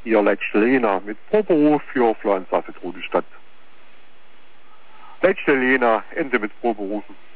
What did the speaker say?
Ihr Letzte-Lena mit Proberuf für Flohensafet Rudestadt. Letzte-Lena, Ende mit Proberufen.